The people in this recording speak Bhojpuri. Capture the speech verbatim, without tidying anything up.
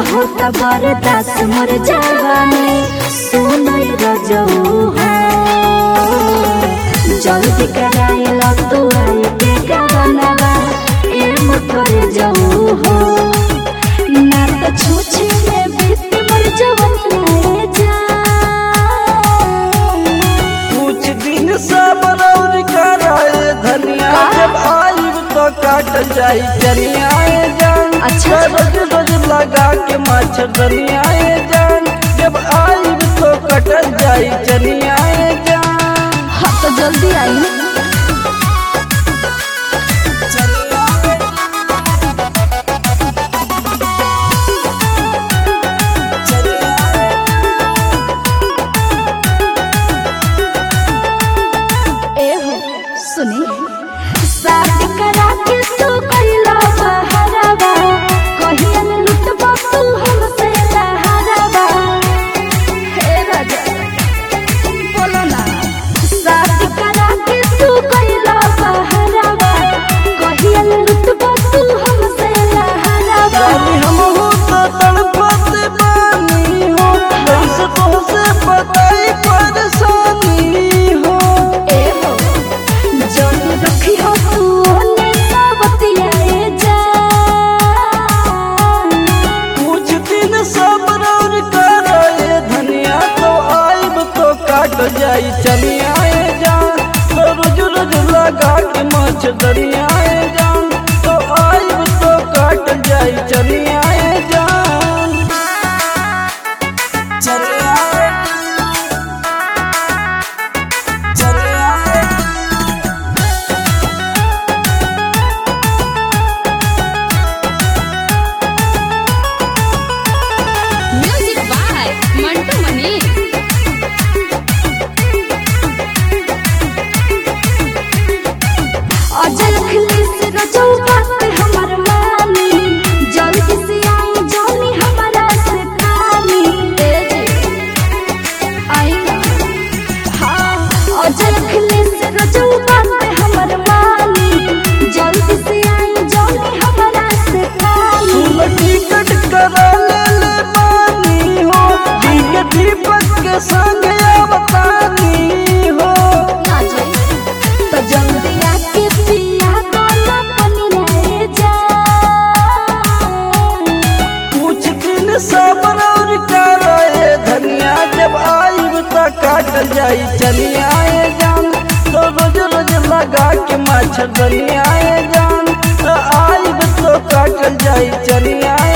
होता बर्दाश्त मोर जवानी सुनई रजऊ हो जल्दी कराए तू आई के गाना ए मोर जाऊ हो ना तो छूछे में बीत मोर जवानी जा कुछ दिन सब्र और कराए धनिया जब आई तो काट जाई चनिया जान। अच्छा रोज रोज लगा के मच्छरदनिया जान जब आई तो कट जाई चनिया जान। हाँ तो जल्दी आई सुनी शादी करा के तू कइला बहरावा कहिया में लुटबा तू हमसे लहरावा हे राजा बोलो ना शादी करा के तू कइला बहरावा कहिया में लुटबा तू हमसे लहरावा हम हो तो तड़पत बानी हो कैसे तोहसे बताई परेशानी हो ए हो जल्दी रखी हो तू ने सबतियाए जा कुछ दिन सब्र और कराए धनिया तो आइब तो काट जाई चनिया जान। तो रोज रोज लगा के मच्छरदनिया जान तो आइब तो काट जाई चनिया जान। चनिया चनिया म्यूजिक बाय मंटू मनी। अजल खलीस रजौ बात हमर मानी जल्दी से आई जानी हमारा से खानी ए आई ना हाँ अजल खलीस रजौ बात हमर मानी जल्दी से आई जानी हमारा से खानी। सुन टिकट करा ले ले बानी हो दीके दीपक के संग अवतानी हो ना जाई तो जल्दी आके पिया गाना बनी रहे जा कुछ दिन सब्र और कराए धनिया जब आइब तो काट जाई चनिया जान। तो रोज रोज लगा के मच्छरदनिया जान तो आइब तो काट जाई चनिया